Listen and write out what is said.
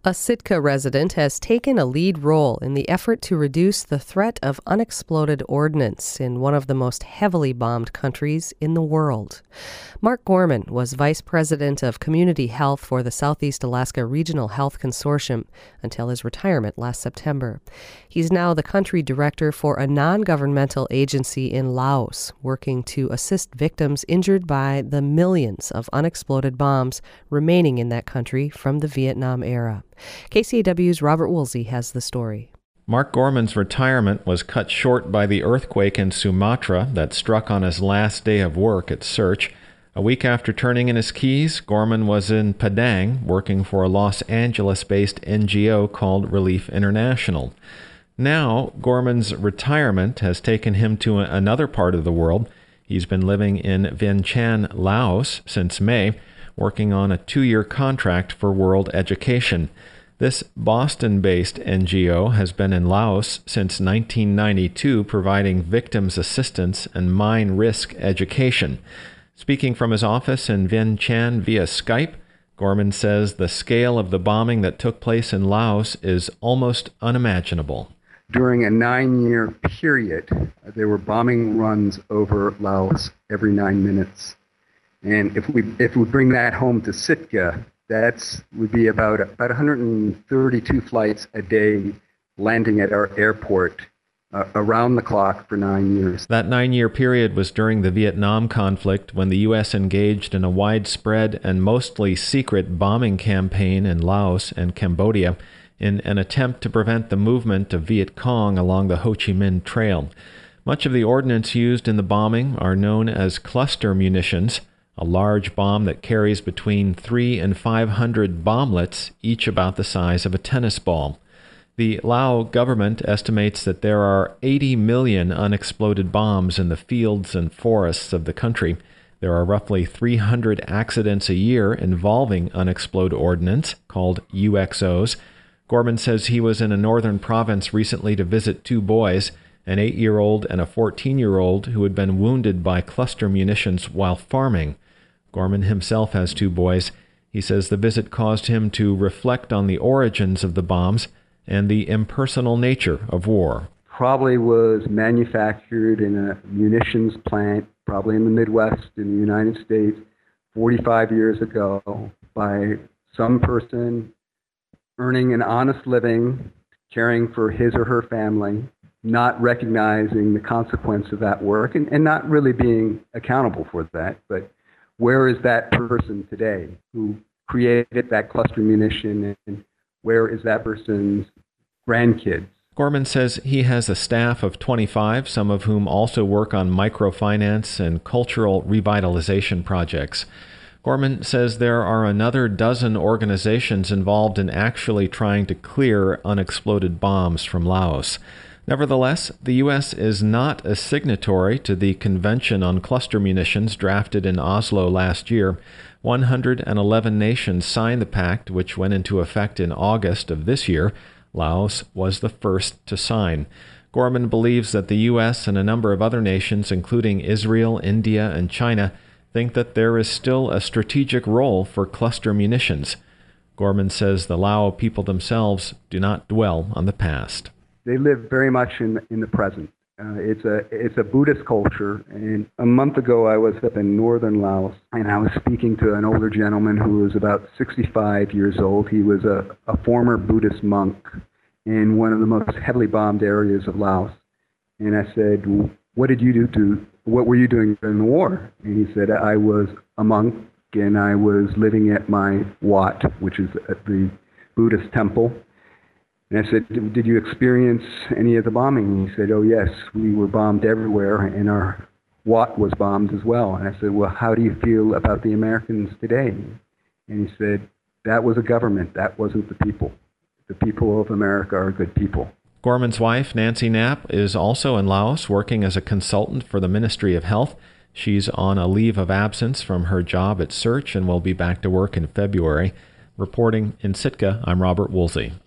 A Sitka resident has taken a lead role in the effort to reduce the threat of unexploded ordnance in one of the most heavily bombed countries in the world. Mark Gorman was Vice President of Community Health for the Southeast Alaska Regional Health Consortium until his retirement last September. He's now the country director for a non-governmental agency in Laos, working to assist victims injured by the millions of unexploded bombs remaining in that country from the Vietnam era. KCAW's Robert Woolsey has the story. Mark Gorman's retirement was cut short by the earthquake in Sumatra that struck on his last day of work at Search. A week after turning in his keys, Gorman was in Padang working for a Los Angeles-based NGO called Relief International. Now, Gorman's retirement has taken him to another part of the world. He's been living in Vientiane, Laos since May, working on a 2-year contract for World Education. This Boston-based NGO has been in Laos since 1992, providing victims assistance and mine risk education. Speaking from his office in Vientiane via Skype, Gorman says the scale of the bombing that took place in Laos is almost unimaginable. During a 9-year period, there were bombing runs over Laos every 9 minutes. And if we bring that home to Sitka, would be about 132 flights a day landing at our airport around the clock for 9 years. That 9-year period was during the Vietnam conflict, when the U.S. engaged in a widespread and mostly secret bombing campaign in Laos and Cambodia in an attempt to prevent the movement of Viet Cong along the Ho Chi Minh Trail. Much of the ordnance used in the bombing are known as cluster munitions, a large bomb that carries between 300 and 500 bomblets, each about the size of a tennis ball. The Lao government estimates that there are 80 million unexploded bombs in the fields and forests of the country. There are roughly 300 accidents a year involving unexploded ordnance, called UXOs. Gorman says he was in a northern province recently to visit 2 boys, an 8-year-old and a 14-year-old, who had been wounded by cluster munitions while farming. Gorman himself has 2 boys. He says the visit caused him to reflect on the origins of the bombs and the impersonal nature of war. Probably was manufactured in a munitions plant, probably in the Midwest in the United States, 45 years ago, by some person earning an honest living, caring for his or her family, not recognizing the consequence of that work, and not really being accountable for that. But where is that person today who created that cluster munition, and where is that person's grandkids? Gorman says he has a staff of 25, some of whom also work on microfinance and cultural revitalization projects. Gorman says there are another dozen organizations involved in actually trying to clear unexploded bombs from Laos. Nevertheless, the U.S. is not a signatory to the Convention on Cluster Munitions drafted in Oslo last year. 111 nations signed the pact, which went into effect in August of this year. Laos was the first to sign. Gorman believes that the U.S. and a number of other nations, including Israel, India, and China, think that there is still a strategic role for cluster munitions. Gorman says the Lao people themselves do not dwell on the past. They live very much in the present. It's a Buddhist culture, and a month ago I was up in northern Laos, and I was speaking to an older gentleman who was about 65 years old. He was a former Buddhist monk in one of the most heavily bombed areas of Laos. And I said, what were you doing during the war? And he said, I was a monk, and I was living at my Wat, which is at the Buddhist temple. And I said, did you experience any of the bombing? And he said, oh yes, we were bombed everywhere, and our Wat was bombed as well. And I said, well, how do you feel about the Americans today? And he said, that was a government, that wasn't the people. The people of America are good people. Gorman's wife, Nancy Knapp, is also in Laos working as a consultant for the Ministry of Health. She's on a leave of absence from her job at Search and will be back to work in February. Reporting in Sitka, I'm Robert Woolsey.